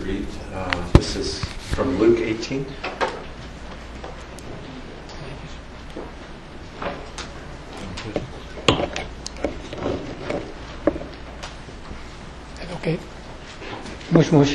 read. This is from Luke 18. Okay. Mush mush.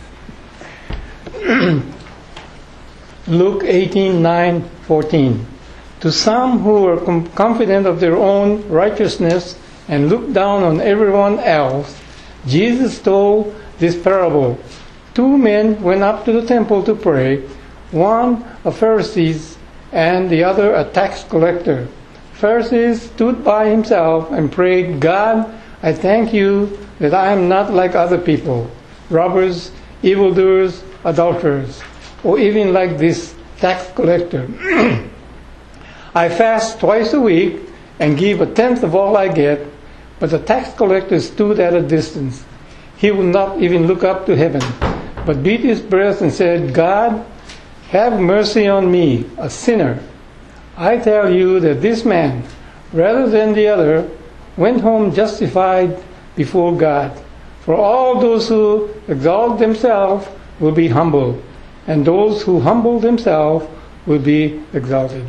Luke 18:9-14. To some who were confident of their own righteousness and looked down on everyone else, Jesus told this parable. Two men went up to the temple to pray, one a Pharisee and the other a tax collector. Pharisee stood by himself and prayed, God, I thank you that I am not like other people, robbers, evildoers, adulterers, or even like this tax collector. I fast twice a week and give 1/10 of all I get, but the tax collector stood at a distance. He would not even look up to heaven, but beat his breast and said, God, have mercy on me, a sinner. I tell you that this man, rather than the other, went home justified before God. For all those who exalt themselves will be humbled, and those who humble themselves will be exalted.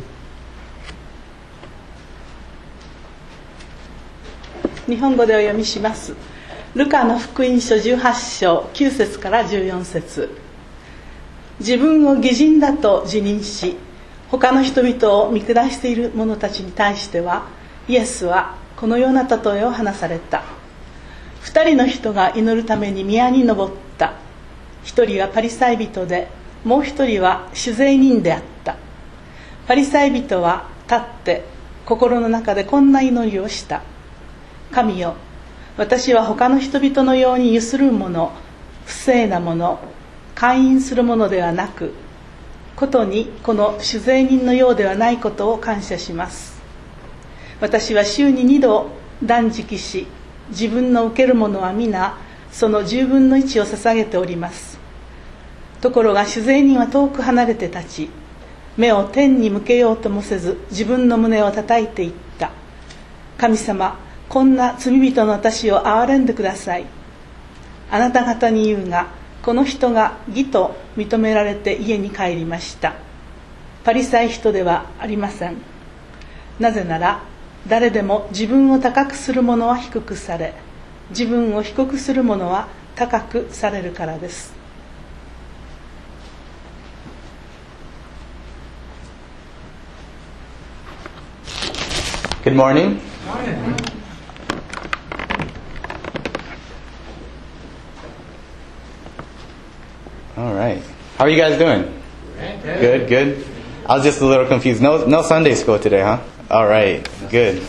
日本語でお読みします。ルカの福音書18章9節から14節。自分を義人だと自認し、他の人々を見下している者たちに対しては、イエスはこのような例えを話された。2人の人が祈るために宮に登った。1人はパリサイ人で、もう1人は酒税人であった。パリサイ人は立って心の中でこんな祈りをした。神よ、私は他の人々のようにゆする者、不正な者、姦淫する者ではなく、ことにこの酒税人のようではないことを感謝します。私は週に2度断食し、自分の受けるものは皆その10分の1を捧げております。ところが酒税人は遠く離れて立ち、目を天に向けようともせず、自分の胸を叩いていった。神様、こんな罪人の私を憐れんでください。あなた方に言うが、この人が義と認められて家に帰りました。パリサイ人ではありません。なぜなら、誰でも自分を高くする者は低くされ、自分を低くする者は高くされるからです。 Good morning. All right. How are you guys doing? Good, good. I was just a little confused. No Sunday school today, huh? All right, good.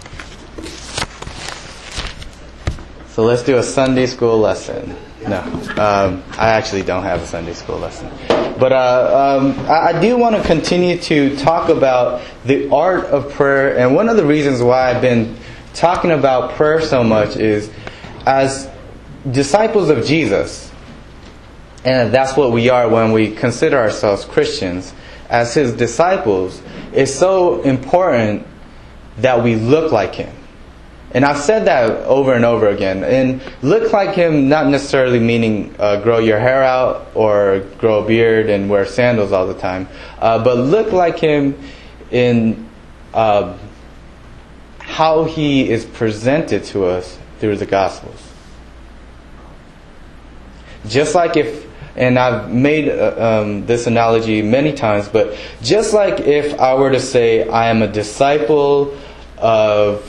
So let's do a Sunday school lesson. No, I actually don't have a Sunday school lesson. But I do want to continue to talk about the art of prayer. And one of the reasons why I've been talking about prayer so much is as disciples of Jesus. And that's what we are when we consider ourselves Christians. As His disciples, it's so important that we look like Him. And I've said that over and over again. And look like Him, not necessarily meaning grow your hair out or grow a beard and wear sandals all the time. But look like Him in how He is presented to us through the Gospels. Just like and I've made this analogy many times, but just like if I were to say I am a disciple of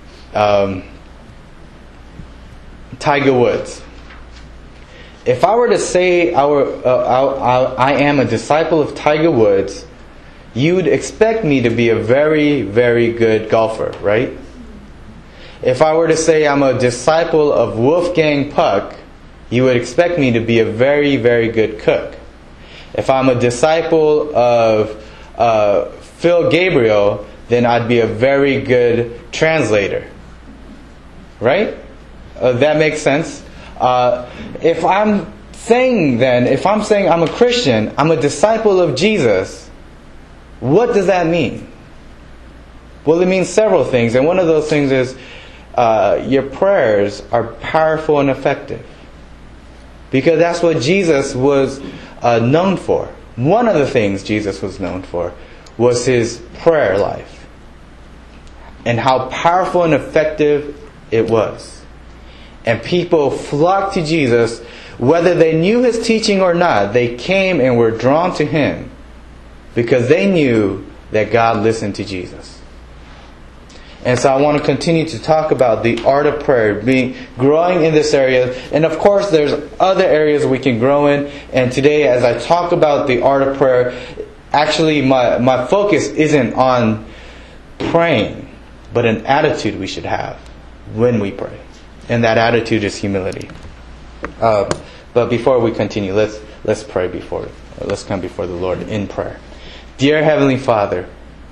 Tiger Woods. If I were to say I am a disciple of Tiger Woods, you would expect me to be a very, very good golfer, right? If I were to say I'm a disciple of Wolfgang Puck, you would expect me to be a very, very good cook. If I'm a disciple of Phil Gabriel, then I'd be a very good translator. Right? That makes sense. If I'm saying I'm a Christian, I'm a disciple of Jesus, what does that mean? Well, it means several things. And one of those things is your prayers are powerful and effective. Because that's what Jesus was known for. One of the things Jesus was known for was his prayer life. And how powerful and effective it was. And people flocked to Jesus, whether they knew his teaching or not. They came and were drawn to him because they knew that God listened to Jesus. And so I want to continue to talk about the art of prayer, growing in this area. And of course, there's other areas we can grow in. And today, as I talk about the art of prayer, actually my focus isn't on praying, but an attitude we should have when we pray. And that attitude is humility. But before we continue, let's pray let's come before the Lord in prayer. Dear Heavenly Father,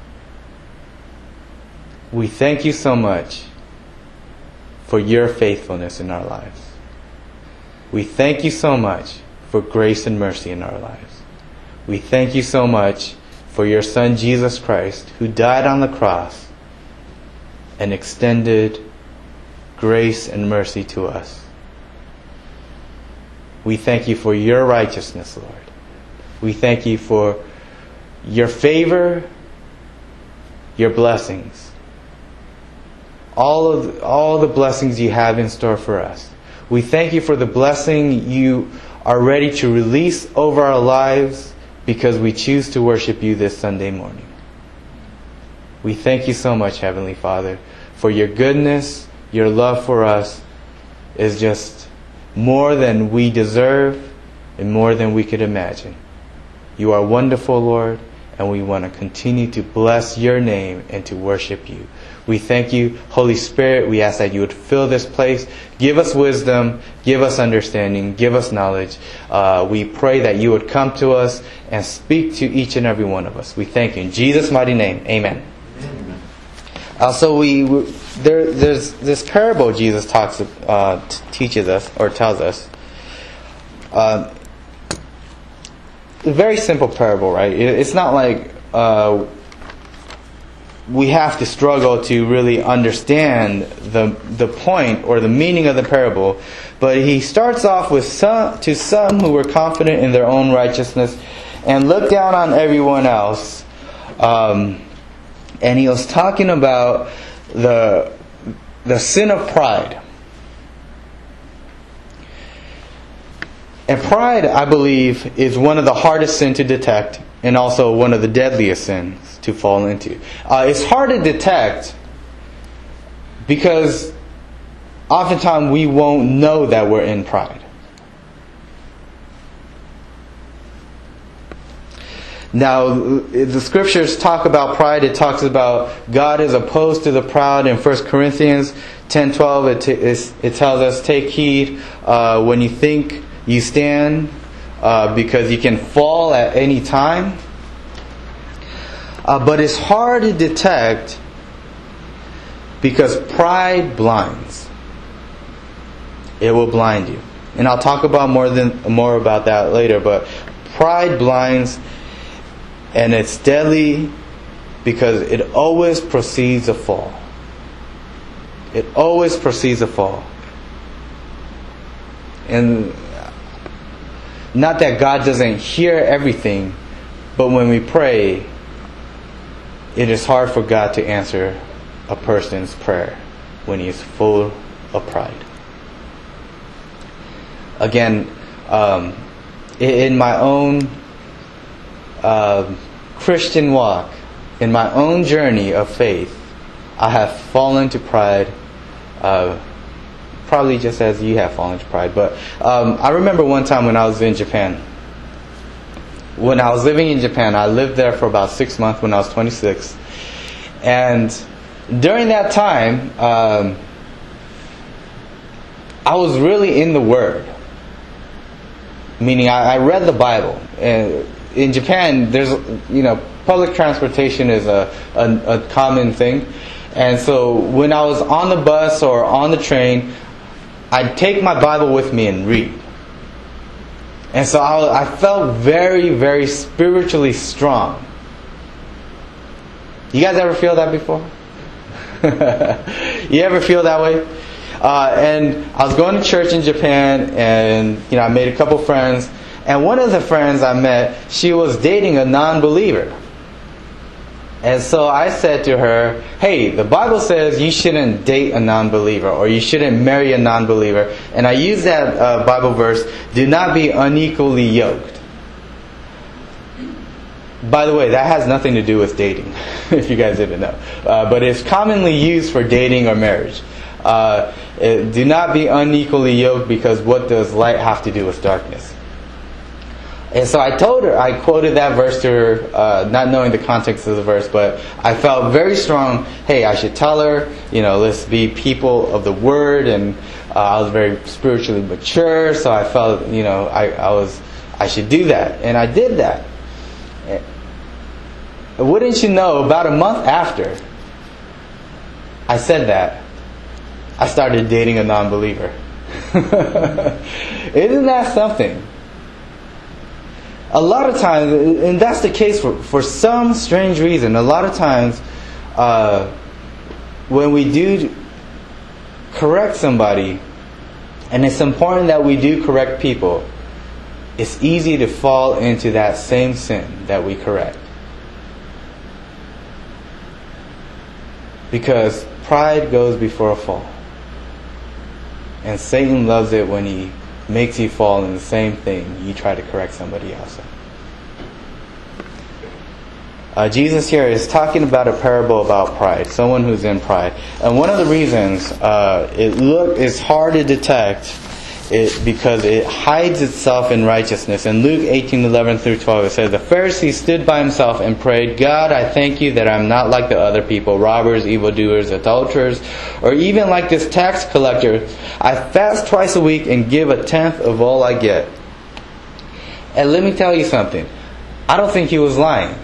we thank you so much for your faithfulness in our lives. We thank you so much for grace and mercy in our lives. We thank you so much for your Son Jesus Christ, who died on the cross and extended grace and mercy to us. We thank you for your righteousness, Lord. We thank you for your favor, your blessings. All the blessings you have in store for us. We thank you for the blessing you are ready to release over our lives because we choose to worship you this Sunday morning. We thank you so much, Heavenly Father, for your goodness. Your love for us is just more than we deserve and more than we could imagine. You are wonderful, Lord, and we want to continue to bless your name and to worship you. We thank you, Holy Spirit. We ask that you would fill this place. Give us wisdom. Give us understanding. Give us knowledge. We pray that you would come to us and speak to each and every one of us. We thank you. In Jesus' mighty name, amen. So there's this parable Jesus teaches us or tells us. A very simple parable, right? It's not like we have to struggle to really understand the point or the meaning of the parable. But he starts off with some who were confident in their own righteousness and looked down on everyone else. And he was talking about the sin of pride. And pride, I believe, is one of the hardest sins to detect and also one of the deadliest sins to fall into. It's hard to detect because oftentimes we won't know that we're in pride. Now, the scriptures talk about pride. It talks about God is opposed to the proud. In 1 Corinthians 10:12, it tells us, take heed when you think you stand, because you can fall at any time. But it's hard to detect because pride blinds. It will blind you. And I'll talk about more about that later. But pride blinds. And it's deadly because it always precedes a fall. It always precedes a fall. And not that God doesn't hear everything, but when we pray, it is hard for God to answer a person's prayer when he is full of pride. Again, in my own Christian walk, in my own journey of faith, I have fallen to pride, probably just as you have fallen to pride. But I remember one time when I was in Japan. When I was living in Japan, I lived there for about 6 months when I was 26. And during that time, I was really in the Word. Meaning I read the Bible. And in Japan, there's, public transportation is a common thing. And so when I was on the bus or on the train, I'd take my Bible with me and read. And so I felt very, very spiritually strong. You guys ever feel that before? You ever feel that way? And I was going to church in Japan, and I made a couple friends. And one of the friends I met, she was dating a non-believer. And so I said to her, hey, the Bible says you shouldn't date a non-believer, or you shouldn't marry a non-believer. And I used that Bible verse, do not be unequally yoked. By the way, that has nothing to do with dating, if you guys didn't know. But it's commonly used for dating or marriage. Do not be unequally yoked, because what does light have to do with darkness? And so I told her, I quoted that verse to her, not knowing the context of the verse, but I felt very strong, hey, I should tell her, let's be people of the Word, and I was very spiritually mature, so I felt, I should do that. And I did that. Wouldn't you know, about a month after I said that, I started dating a non-believer. Isn't that something? A lot of times, and that's the case for some strange reason, a lot of times when we do correct somebody, and it's important that we do correct people, it's easy to fall into that same sin that we correct. Because pride goes before a fall. And Satan loves it when he makes you fall in the same thing you try to correct somebody else in. Jesus here is talking about a parable about pride, someone who's in pride. And one of the reasons it's hard to detect because it hides itself in righteousness. In Luke 18:11 through 12, it says, the Pharisee stood by himself and prayed, God, I thank you that I'm not like the other people, robbers, evildoers, adulterers, or even like this tax collector. I fast twice a week and give a tenth of all I get. And let me tell you something. I don't think he was lying.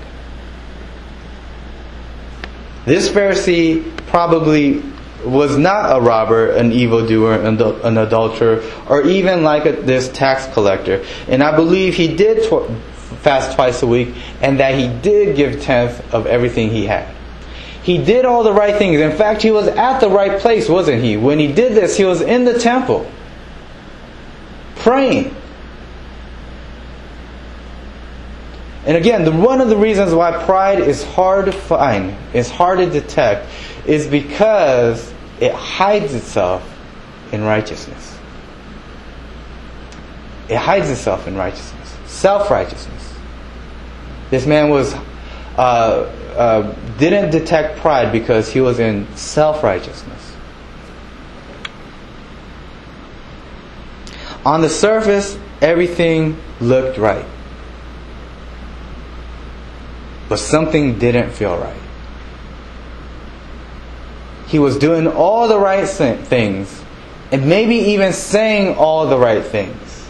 This Pharisee probably was not a robber, an evildoer, an adulterer, or even like this tax collector. And I believe he did fast twice a week, and that he did give tenth of everything he had. He did all the right things. In fact, he was at the right place, wasn't he? When he did this, he was in the temple, praying. And again, one of the reasons why pride is hard to find, is hard to detect, is because it hides itself in righteousness. It hides itself in righteousness. Self-righteousness. This man didn't detect pride because he was in self-righteousness. On the surface, everything looked right. But something didn't feel right. He was doing all the right things, and maybe even saying all the right things.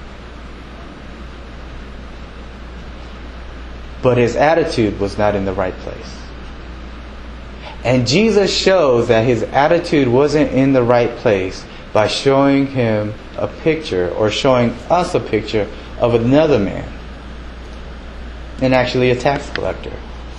But his attitude was not in the right place. And Jesus shows that his attitude wasn't in the right place by showing him a picture, or showing us a picture of another man, and actually a tax collector.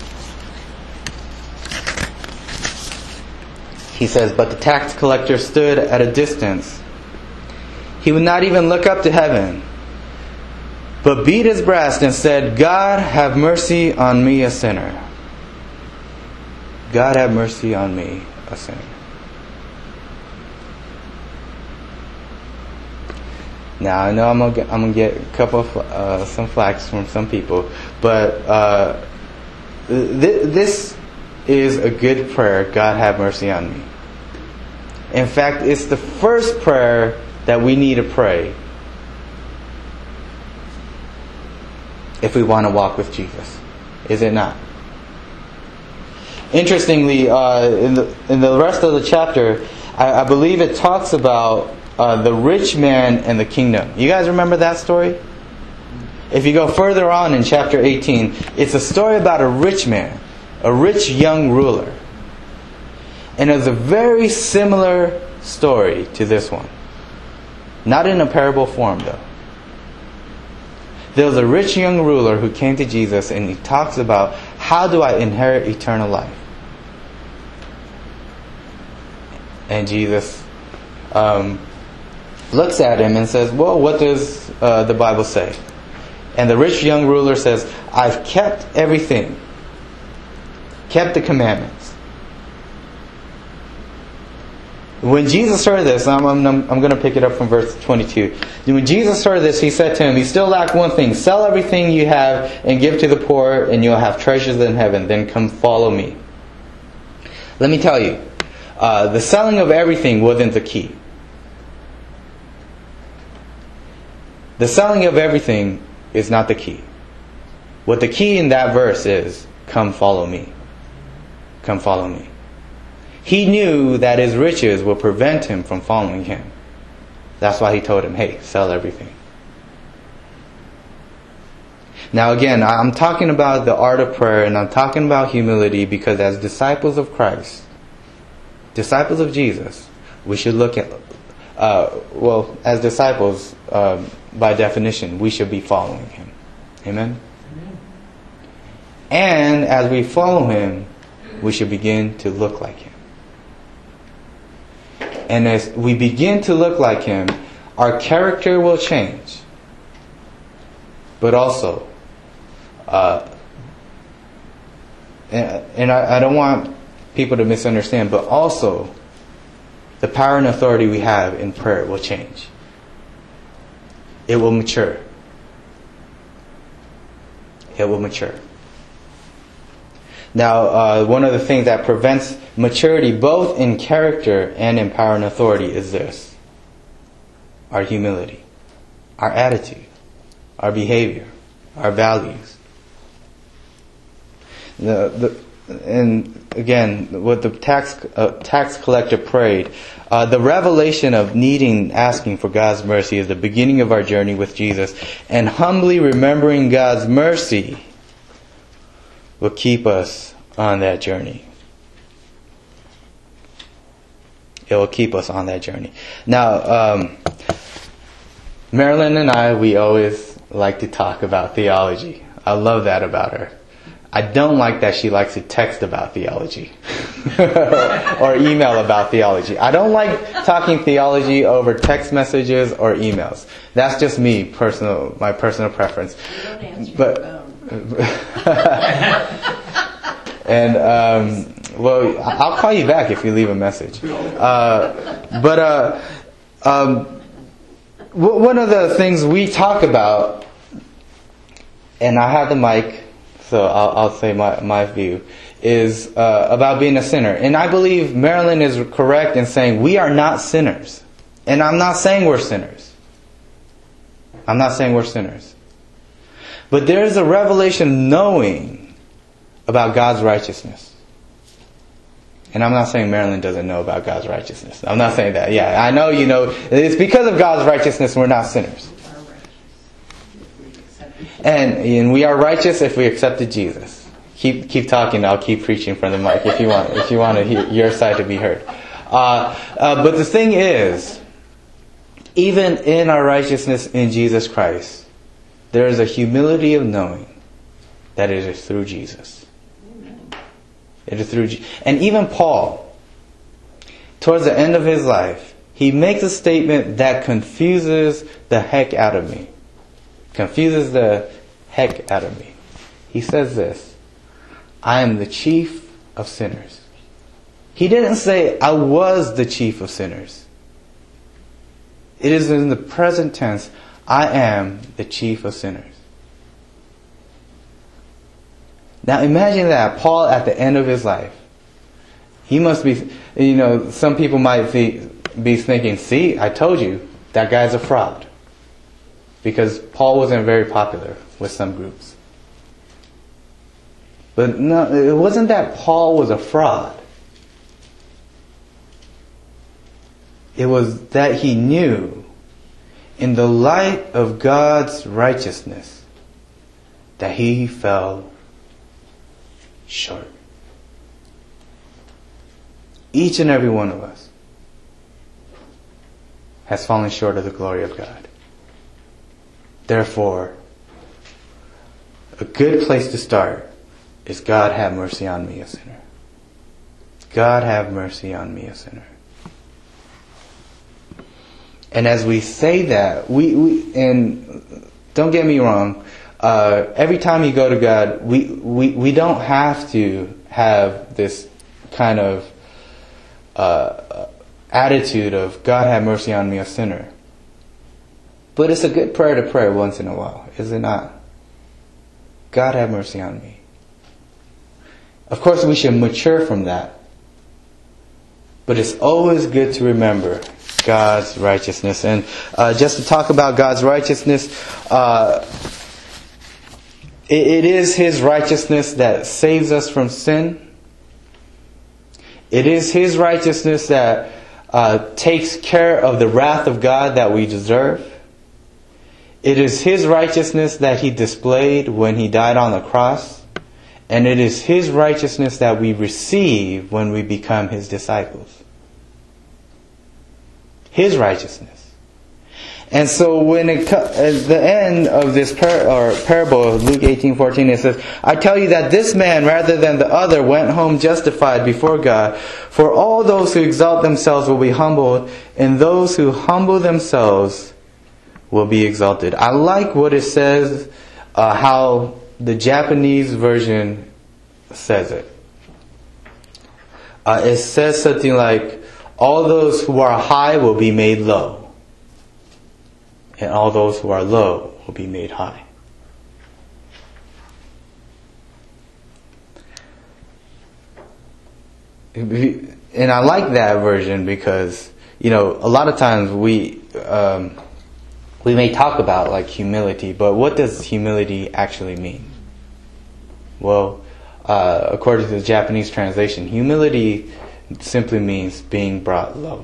He says, but the tax collector stood at a distance. He would not even look up to heaven, but beat his breast and said, God, have mercy on me, a sinner. God, have mercy on me, a sinner. Now, I know I'm gonna get a couple of some flack from some people, but this is a good prayer. God, have mercy on me. In fact, it's the first prayer that we need to pray if we want to walk with Jesus. Is it not? Interestingly, in the rest of the chapter, I believe it talks about the rich man and the kingdom. You guys remember that story? If you go further on in chapter 18, it's a story about a rich man, a rich young ruler. And it's a very similar story to this one. Not in a parable form, though. There was a rich young ruler who came to Jesus, and he talks about, how do I inherit eternal life? And Jesus looks at him and says, well, what does the Bible say? And the rich young ruler says, I've kept everything. Kept the commandments. When Jesus heard this, I'm going to pick it up from verse 22. When Jesus heard this, he said to him, you still lack one thing. Sell everything you have and give to the poor, and you'll have treasures in heaven. Then come follow me. Let me tell you, the selling of everything wasn't the key. The selling of everything is not the key. What the key in that verse is, come follow me. Come follow me. He knew that his riches would prevent him from following him. That's why he told him, hey, sell everything. Now again, I'm talking about the art of prayer, and I'm talking about humility because as disciples of Christ, disciples of Jesus, we should look at, as disciples, by definition, we should be following him. Amen? And as we follow him, we should begin to look like him. And as we begin to look like him, our character will change. But also, and I don't want people to misunderstand, but also the power and authority we have in prayer will change. It will mature. It will mature. Now, one of the things that prevents maturity both in character and in power and authority is this. Our humility, our attitude, our behavior, our values. And again, what the tax collector prayed, the revelation of needing, asking for God's mercy is the beginning of our journey with Jesus. And humbly remembering God's mercy will keep us on that journey. It will keep us on that journey. Now, Marilyn and I, we always like to talk about theology. I love that about her. I don't like that she likes to text about theology or email about theology. I don't like talking theology over text messages or emails. That's just me, my personal preference. You don't answer But your phone. and well, I'll call you back if you leave a message. One of the things we talk about, and I have the mic, so I'll say my view, is about being a sinner. And I believe Marilyn is correct in saying we are not sinners. And I'm not saying we're sinners. I'm not saying we're sinners. But there is a revelation knowing about God's righteousness. And I'm not saying Marilyn doesn't know about God's righteousness. I'm not saying that. Yeah, I know you know. It's because of God's righteousness we're not sinners. And we are righteous if we accepted Jesus. Keep talking. I'll keep preaching from the mic if you want. If you want to hear your side to be heard. But the thing is, even in our righteousness in Jesus Christ, there is a humility of knowing that it is through Jesus. It is through, and even Paul, towards the end of his life, he makes a statement that confuses the heck out of me. Confuses the heck out of me. He says this: I am the chief of sinners. He didn't say I was the chief of sinners. It is in the present tense. I am the chief of sinners. Now imagine that, Paul at the end of his life. He must be, some people might be thinking, see, I told you, that guy's a fraud. Because Paul wasn't very popular with some groups. But no, it wasn't that Paul was a fraud. It was that he knew, in the light of God's righteousness, that he fell short. Each and every one of us has fallen short of the glory of God. Therefore, a good place to start is God have mercy on me, a sinner. God have mercy on me, a sinner. And as we say that, and don't get me wrong, every time you go to God, we don't have to have this kind of attitude of, God have mercy on me, a sinner. But it's a good prayer to pray once in a while, is it not? God have mercy on me. Of course, we should mature from that. But it's always good to remember God's righteousness. And just to talk about God's righteousness, it is His righteousness that saves us from sin. It is His righteousness that takes care of the wrath of God that we deserve. It is His righteousness that He displayed when He died on the cross. And it is His righteousness that we receive when we become His disciples. His righteousness. And so when at the end of this parable of Luke 18:14, it says, I tell you that this man, rather than the other, went home justified before God. For all those who exalt themselves will be humbled, and those who humble themselves will be exalted. I like what it says, how the Japanese version says it. It says something like, all those who are high will be made low, and all those who are low will be made high. And I like that version because, a lot of times we may talk about like humility, but what does humility actually mean? Well, according to the Japanese translation, humility simply means being brought low.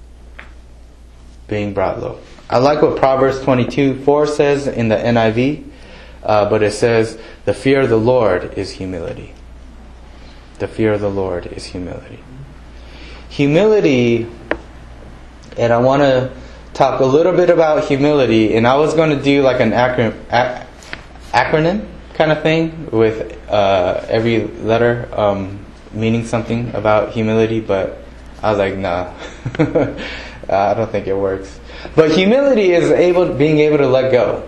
Being brought low. I like what Proverbs 22:4 says in the NIV, but it says, the fear of the Lord is humility. The fear of the Lord is humility. Humility, and I want to talk a little bit about humility, and I was going to do like an acronym kind of thing with every letter meaning something about humility, but I was like, nah, I don't think it works. But humility is being able to let go.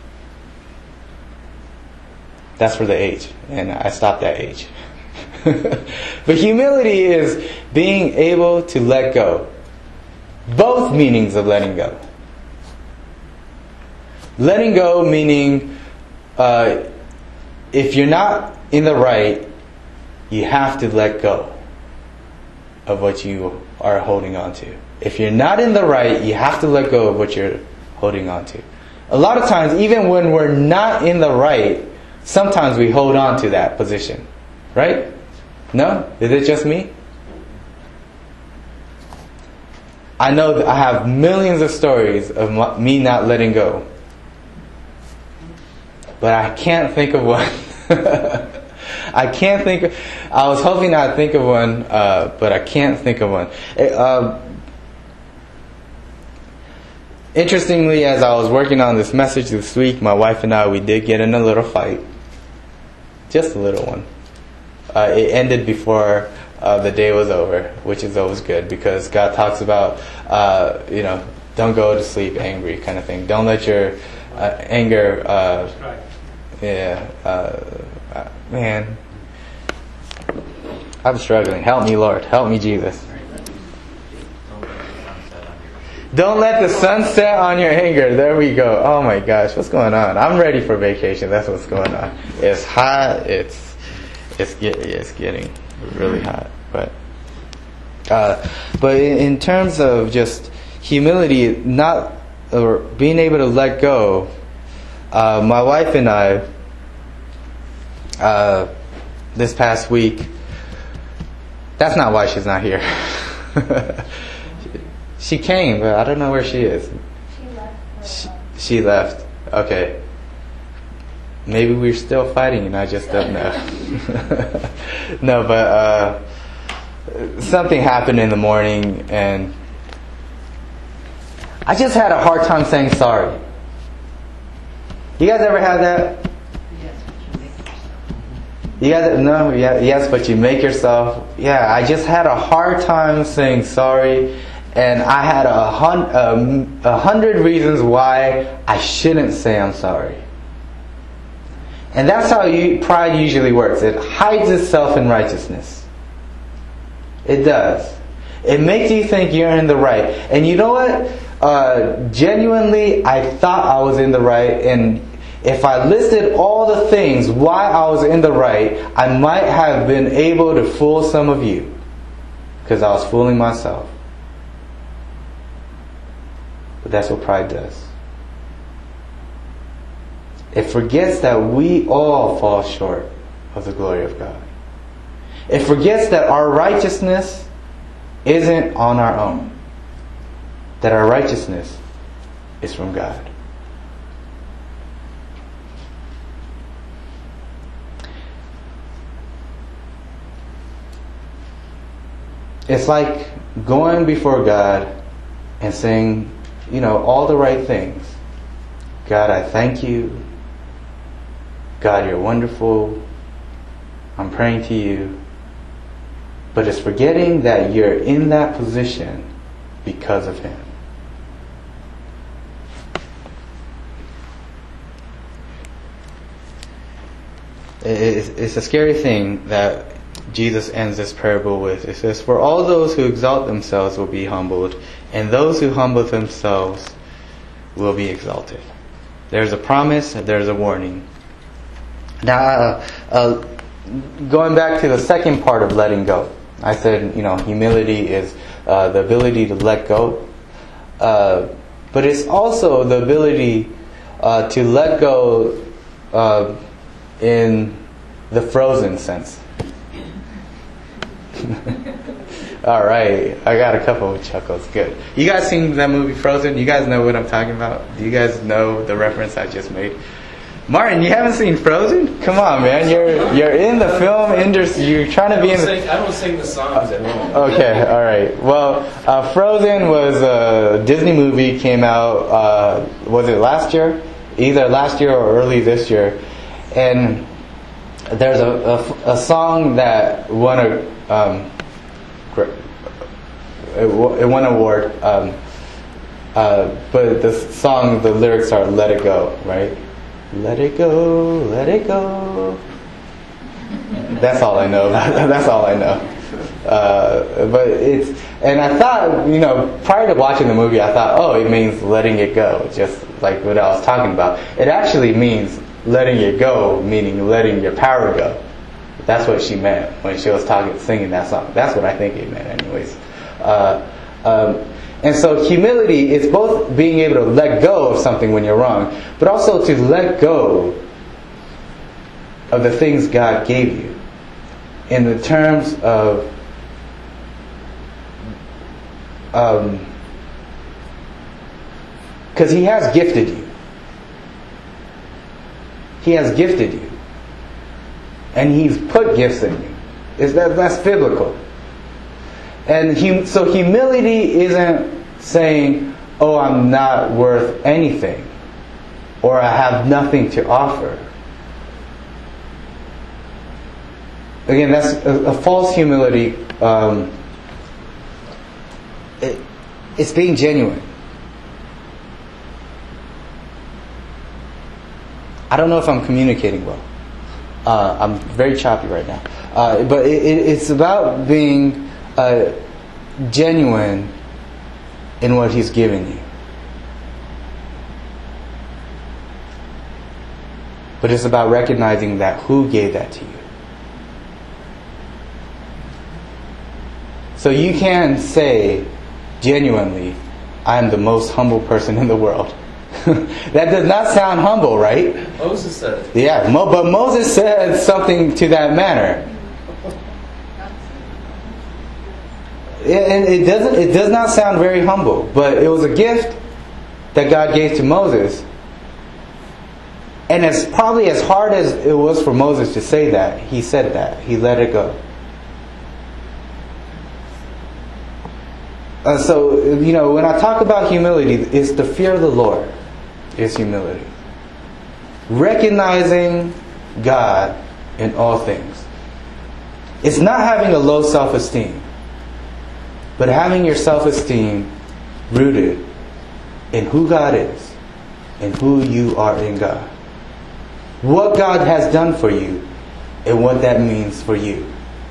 That's for the age, and I stopped at age. But humility is being able to let go. Both meanings of letting go. Letting go meaning if you're not in the right, you have to let go of what you are holding on to. If you're not in the right, you have to let go of what you're holding on to. A lot of times, even when we're not in the right, sometimes we hold on to that position. Right? No? Is it just me? I know that I have millions of stories of me not letting go. But I can't think of one. I was hoping I'd think of one, but I can't think of one. Interestingly, as I was working on this message this week, my wife and I, we did get in a little fight. Just a little one. It ended before the day was over, which is always good because God talks about, don't go to sleep angry kind of thing. Don't let your anger, man, I'm struggling. Help me, Lord. Help me, Jesus. Don't let the sun set on your anger. There we go. Oh my gosh, what's going on? I'm ready for vacation. That's what's going on. It's hot. It's getting really hot. But in terms of just humility, or being able to let go, my wife and I, this past week, that's not why she's not here. She came, but I don't know where she is. She left. Okay. Maybe we're still fighting and I just don't know. No, but something happened in the morning and I just had a hard time saying sorry. You guys ever have that? You guys, yes, but you make yourself. Yeah, I just had a hard time saying sorry. and I had 100 reasons why I shouldn't say I'm sorry. And that's how pride usually works. It hides itself in righteousness. It does. It makes you think you're in the right. And you know what? Genuinely, I thought I was in the right, and if I listed all the things why I was in the right, I might have been able to fool some of you. Because I was fooling myself. But that's what pride does. It forgets that we all fall short of the glory of God. It forgets that our righteousness isn't on our own. That our righteousness is from God. It's like going before God and saying, all the right things. God, I thank you. God, you're wonderful. I'm praying to you. But it's forgetting that you're in that position because of Him. It's a scary thing that Jesus ends this parable with. It says, "For all those who exalt themselves will be humbled, and those who humble themselves will be exalted." There's a promise, there's a warning. Now, going back to the second part of letting go. I said, humility is the ability to let go. But it's also the ability to let go in the Frozen sense. All right, I got a couple of chuckles. Good. You guys seen that movie Frozen? You guys know what I'm talking about? Do you guys know the reference I just made? Martin, you haven't seen Frozen? Come on, man. You're in the film industry. You're trying to be in the... I don't sing the songs at home. Okay, all right. Well, Frozen was a Disney movie. Came out, was it last year? Either last year or early this year. And there's a song that won it won an award. But the song, the lyrics are "Let It Go," right? Let it go, let it go. That's all I know. That's all I know. But and I thought, prior to watching the movie, I thought, oh, it means letting it go, just like what I was talking about. It actually means letting it go, meaning letting your power go. That's what she meant when she was singing that song. That's what I think it meant, anyways. And so humility is both being able to let go of something when you're wrong, but also to let go of the things God gave you in the terms of because He has gifted you. He has gifted you. And He's put gifts in you. That's biblical. And so humility isn't saying, oh, I'm not worth anything, or I have nothing to offer. Again, that's a false humility. It's being genuine. I don't know if I'm communicating well. I'm very choppy right now. But it's about being genuine in what He's given you. But it's about recognizing that who gave that to you. So you can say genuinely, I am the most humble person in the world. That does not sound humble, right? Moses said it. Yeah, but Moses said something to that manner. And it does not sound very humble, but it was a gift that God gave to Moses. And it's probably as hard as it was for Moses to say that, he said that. He let it go. So, when I talk about humility, it's the fear of the Lord is humility. Recognizing God in all things. It's not having a low self-esteem. but having your self-esteem rooted in who God is and who you are in God. What God has done for you and what that means for you.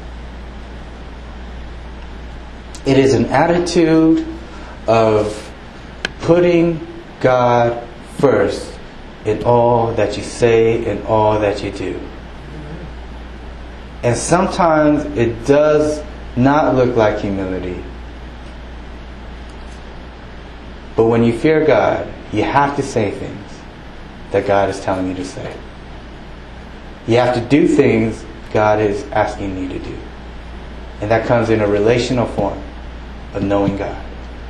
It is an attitude of putting God first in all that you say and all that you do. And sometimes it does not look like humility. But when you fear God, you have to say things that God is telling you to say. You have to do things God is asking you to do. And that comes in a relational form of knowing God.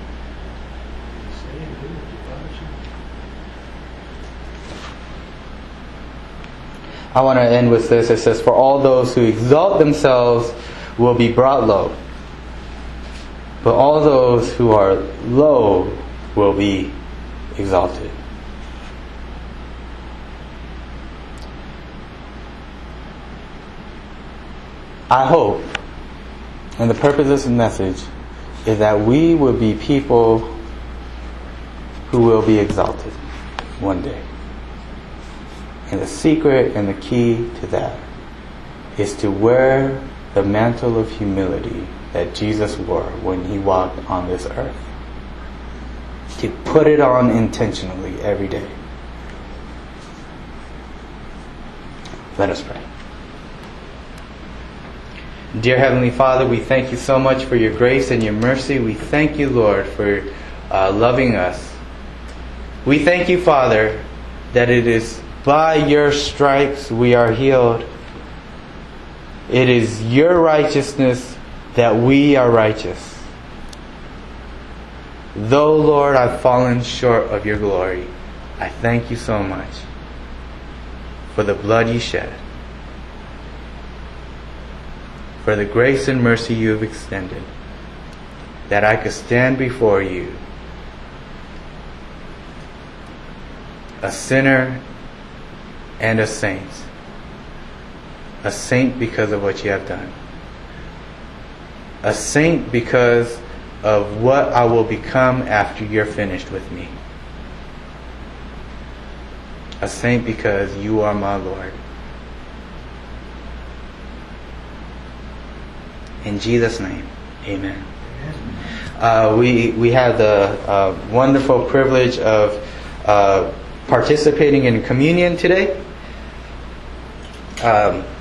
I want to end with this. It says, for all those who exalt themselves will be brought low, but all those who are low will be exalted. I hope, and the purpose of this message is that we will be people who will be exalted one day. And the secret and the key to that is to wear the mantle of humility that Jesus wore when He walked on this earth. To put it on intentionally every day. Let us pray. Dear Heavenly Father, we thank you so much for your grace and your mercy. We thank you, Lord, for loving us. We thank you, Father, that it is by your stripes we are healed. It is your righteousness that we are righteous. Though, Lord, I've fallen short of your glory, I thank you so much for the blood you shed, for the grace and mercy you have extended, that I could stand before you, a sinner and a saint. A saint because of what you have done. A saint because of what I will become after you're finished with me. A saint because you are my Lord. In Jesus' name, amen. We have the wonderful privilege of participating in communion today.